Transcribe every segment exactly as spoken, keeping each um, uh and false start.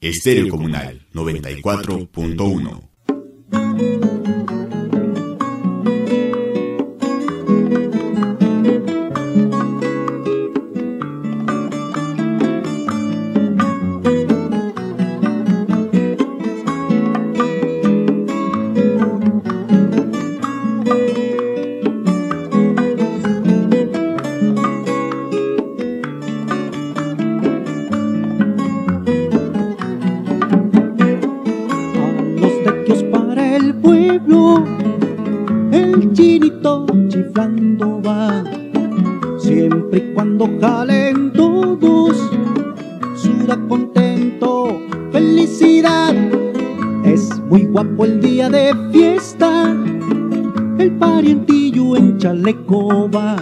Estéreo Comunal noventa y cuatro punto uno. Guapo el día de fiesta, el parientillo en chaleco va,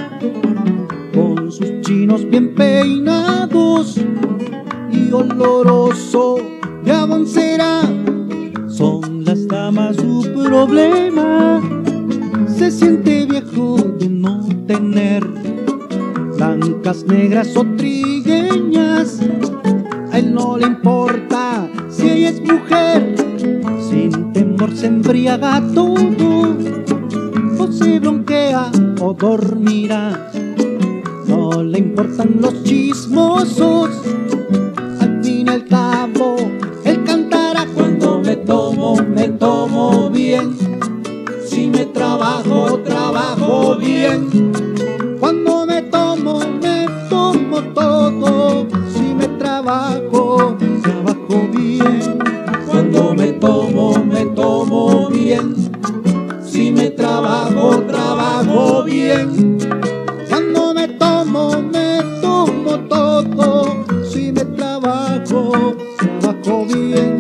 con sus chinos bien peinados y oloroso de aboncera. Son las damas su problema, se siente viejo de no tener blancas, negras o trigueñas. A él no le importa si ella es mujer, sin temor se embriaga todo, o se bronquea o dormirá. No le importan los chismosos, al fin y al cabo él cantará. Cuando me tomo, me tomo bien, si me trabajo, trabajo bien. Cuando me tomo, me tomo todo, si me trabajo, trabajo bien. Cuando me tomo, me tomo bien, si me trabajo, trabajo bien. Cuando me tomo, me tomo todo, si me trabajo, trabajo bien.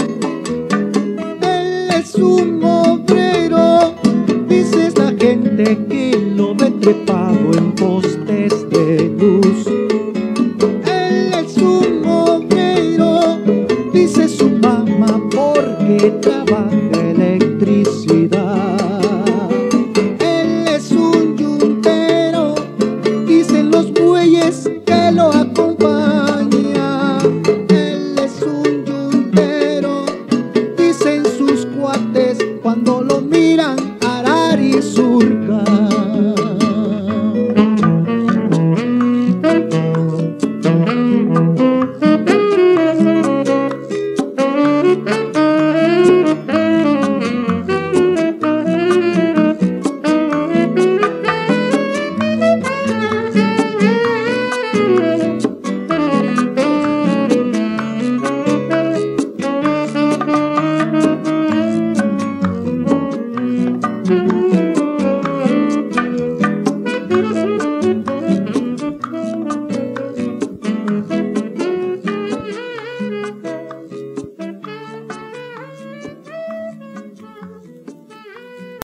Él es un obrero, dice esta gente que lo ve trepado en postes de luz. Él es un obrero, dice su mamá, porque trabaja